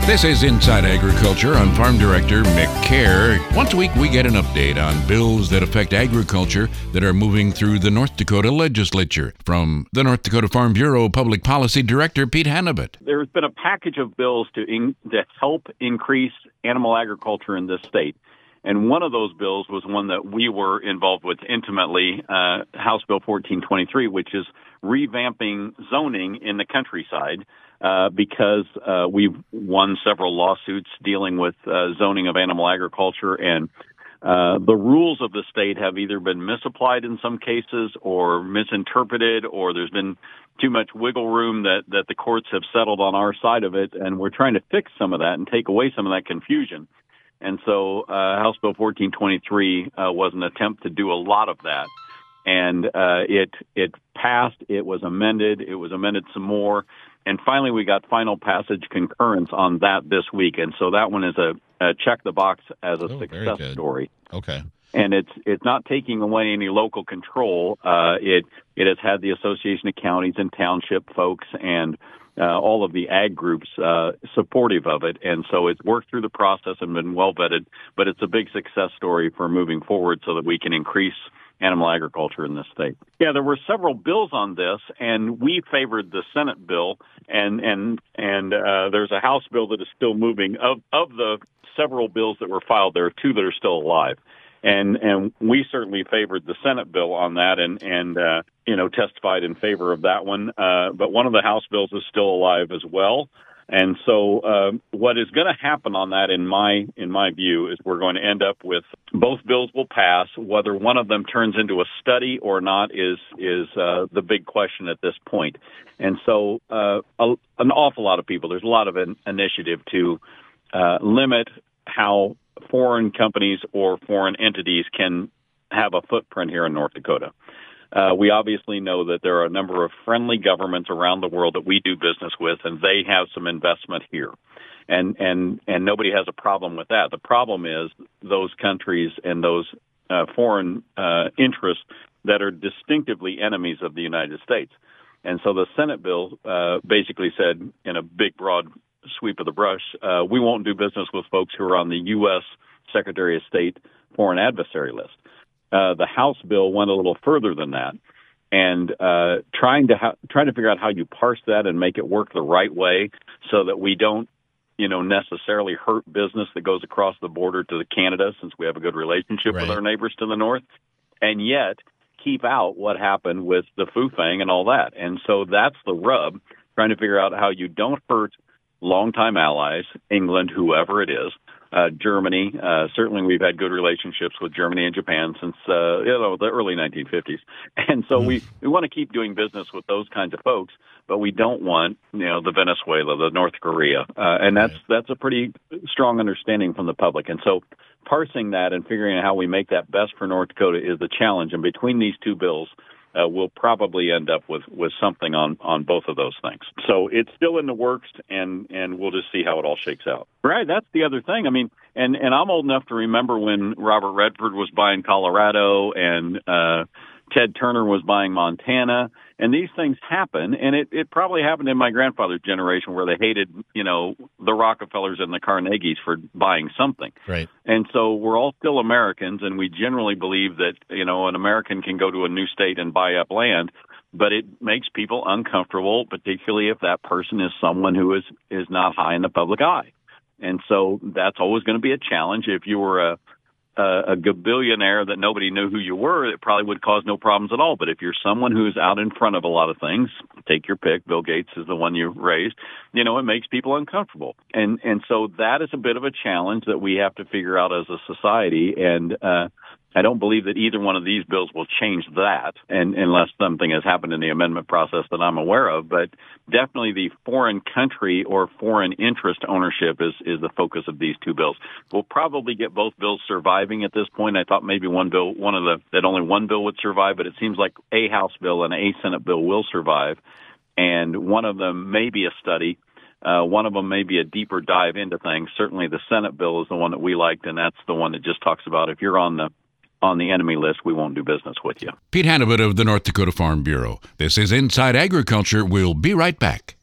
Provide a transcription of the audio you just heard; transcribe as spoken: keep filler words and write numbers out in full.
This is Inside Agriculture on Farm Director Mick Kerr. Once a week, we get an update on bills that affect agriculture that are moving through the North Dakota legislature. From the North Dakota Farm Bureau Public Policy Director Pete Hannabut. There's been a package of bills to, in, to help increase animal agriculture in this state. And one of those bills was one that we were involved with intimately, uh, House Bill fourteen twenty-three, which is revamping zoning in the countryside. Uh, because uh, we've won several lawsuits dealing with uh, zoning of animal agriculture, and uh, the rules of the state have either been misapplied in some cases or misinterpreted, or there's been too much wiggle room that, that the courts have settled on our side of it, and we're trying to fix some of that and take away some of that confusion. And so uh, House Bill fourteen twenty-three uh, was an attempt to do a lot of that. And uh, it it passed, it was amended, it was amended some more, and finally we got final passage concurrence on that this week. And so that one is a, a check the box as a oh, success story. Okay. And it's it's not taking away any local control. Uh, it it has had the Association of Counties and Township folks and uh, all of the ag groups uh, supportive of it. And so it's worked through the process and been well vetted, but it's a big success story for moving forward so that we can increase animal agriculture in this state. Yeah, there were several bills on this, and we favored the Senate bill, and and and uh, there's a House bill that is still moving. Of of the several bills that were filed, there are two that are still alive, and and we certainly favored the Senate bill on that, and and uh, you know testified in favor of that one. Uh, but one of the House bills is still alive as well. And so uh, what is going to happen on that, in my in my view, is we're going to end up with both bills will pass. Whether one of them turns into a study or not is is uh, the big question at this point. And so uh, a, an awful lot of people, there's a lot of an initiative to uh, limit how foreign companies or foreign entities can have a footprint here in North Dakota. Uh, we obviously know that there are a number of friendly governments around the world that we do business with, and they have some investment here. And and and nobody has a problem with that. The problem is those countries and those uh, foreign uh, interests that are distinctively enemies of the United States. And so the Senate bill uh, basically said, in a big, broad sweep of the brush, uh, we won't do business with folks who are on the U S Secretary of State foreign adversary list. Uh, the House bill went a little further than that, and uh, trying to ha- trying to figure out how you parse that and make it work the right way, so that we don't, you know, necessarily hurt business that goes across the border to Canada, since we have a good relationship right. with our neighbors to the north, and yet keep out what happened with the Fufang and all that. And so that's the rub: trying to figure out how you don't hurt longtime allies, England, whoever it is. Uh, Germany, uh, certainly we've had good relationships with Germany and Japan since, uh, you know, the early nineteen fifties. And so mm. we, we want to keep doing business with those kinds of folks, but we don't want, you know, the Venezuela, the North Korea. Uh, and that's, right. that's a pretty strong understanding from the public. And so parsing that and figuring out how we make that best for North Dakota is the challenge. And between these two bills, Uh, we'll probably end up with, with something on, on both of those things. So it's still in the works, and, and we'll just see how it all shakes out. Right, that's the other thing. I mean, and, and I'm old enough to remember when Robert Redford was buying Colorado and uh, Ted Turner was buying Montana, and these things happen, and it, it probably happened in my grandfather's generation where they hated, you know, the Rockefellers and the Carnegies for buying something. Right. And so we're all still Americans, and we generally believe that, you know, an American can go to a new state and buy up land, but it makes people uncomfortable, particularly if that person is someone who is, is not high in the public eye. And so that's always going to be a challenge. If you were a Uh, a gabillionaire that nobody knew who you were, it probably would cause no problems at all. But if you're someone who's out in front of a lot of things, take your pick, Bill Gates is the one you raised, you know, it makes people uncomfortable. And and so that is a bit of a challenge that we have to figure out as a society. And uh, I don't believe that either one of these bills will change that, and unless something has happened in the amendment process that I'm aware of. But definitely the foreign country or foreign interest ownership is, is the focus of these two bills. We'll probably get both bills surviving at this point. I thought maybe one bill, one of the, that only one bill would survive, but it seems like a House bill and a Senate bill will survive. And one of them may be a study. Uh, one of them may be a deeper dive into things. Certainly the Senate bill is the one that we liked, and that's the one that just talks about if you're on the on the enemy list, we won't do business with you. Pete Hannabut of the North Dakota Farm Bureau. This is Inside Agriculture. We'll be right back.